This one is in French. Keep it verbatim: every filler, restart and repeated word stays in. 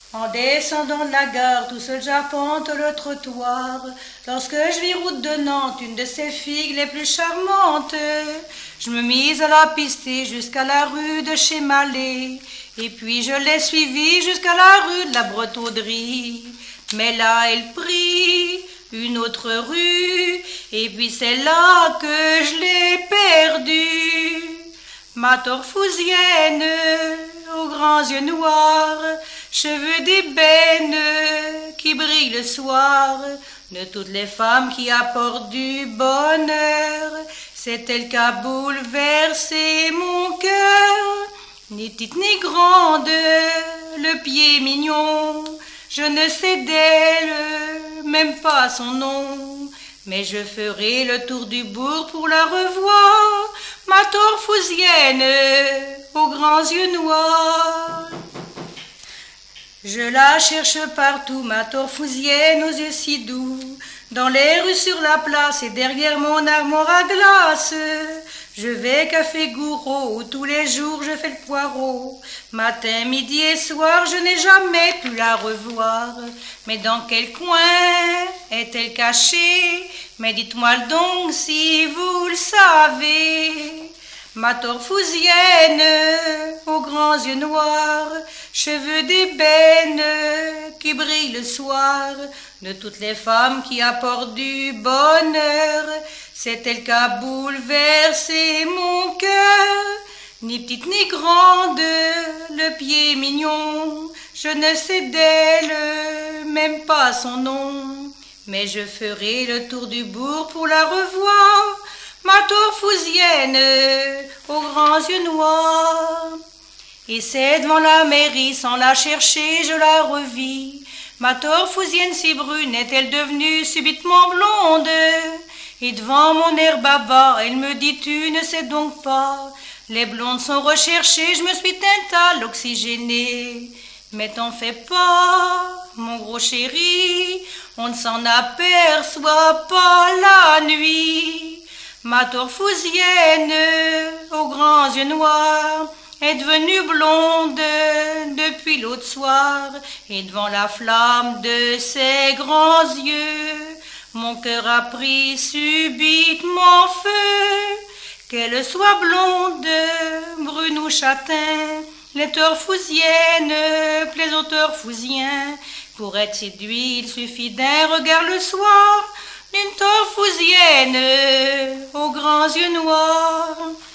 En descendant de la gare, tout seul j'arpente le trottoir, lorsque je vis route de Nantes, une de ces filles les plus charmantes. Je me mise à la pister jusqu'à la rue de chez Mallet, et puis je l'ai suivie jusqu'à la rue de la Bretauderie. Mais là, elle prit une autre rue, et puis c'est là que je l'ai perdue. Ma torfousienne, aux grands yeux noirs, cheveux d'ébène qui brillent le soir, de toutes les femmes qui apportent du bonheur, c'est elle qui a bouleversé mon cœur. Ni petite ni grande, le pied mignon, je ne sais d'elle, même pas son nom, mais je ferai le tour du bourg pour la revoir, ma torfousienne aux grands yeux noirs. Je la cherche partout, ma torfousienne aux yeux si doux, dans les rues, sur la place et derrière mon armoire à glace. Je vais café Gouraud où tous les jours je fais le poireau. Matin, midi et soir, je n'ai jamais pu la revoir. Mais dans quel coin est-elle cachée? Mais dites-moi donc si vous le savez. Ma torfousienne aux grands yeux noirs, cheveux d'ébène qui brillent le soir, de toutes les femmes qui apportent du bonheur, c'est elle qui a bouleversé mon cœur. Ni petite ni grande, le pied mignon, je ne sais d'elle, même pas son nom, mais je ferai le tour du bourg pour la revoir, ma torfousienne aux grands yeux noirs. Et c'est devant la mairie, sans la chercher, je la revis. Ma torfousienne si brune est-elle devenue subitement blonde? Et devant mon herbe à bas, elle me dit, tu ne sais donc pas, les blondes sont recherchées, je me suis teinte à l'oxygéné. Mais t'en fais pas, mon gros chéri, on ne s'en aperçoit pas la nuit. Ma torfousienne aux grands yeux noirs est devenue blonde depuis l'autre soir, et devant la flamme de ses grands yeux, mon cœur a pris subitement feu. Qu'elle soit blonde, brune ou châtain, les torfousiennes plaisent aux torfousiens. Pour être séduit, il suffit d'un regard le soir, d'une torfousienne aux grands yeux noirs.